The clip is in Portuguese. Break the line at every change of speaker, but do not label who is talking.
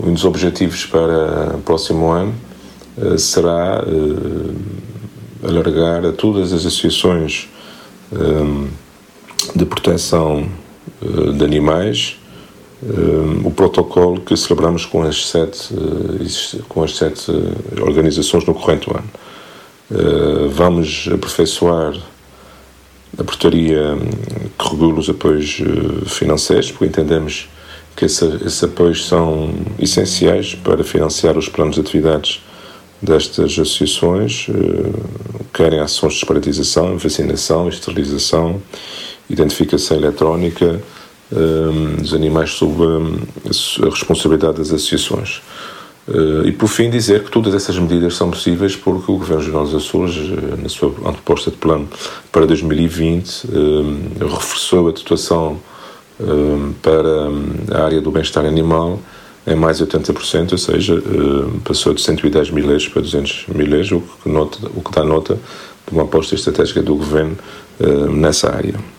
Um dos objetivos para o próximo ano será alargar a todas as associações de proteção de animais o protocolo que celebramos com as sete organizações no corrente ano. Vamos aperfeiçoar a portaria que regula os apoios financeiros, porque entendemos que esses apoios são essenciais para financiar os planos de atividades destas associações, querem ações de desparasitização, vacinação, esterilização, identificação eletrónica dos animais sob a responsabilidade das associações. E por fim dizer que todas essas medidas são possíveis porque o Governo Regional dos Açores, na sua proposta de plano para 2020, reforçou a dotação para a área do bem-estar animal em mais de 80%, ou seja, passou de 110 mil euros para 200 mil euros, o que dá nota de uma aposta estratégica do Governo nessa área.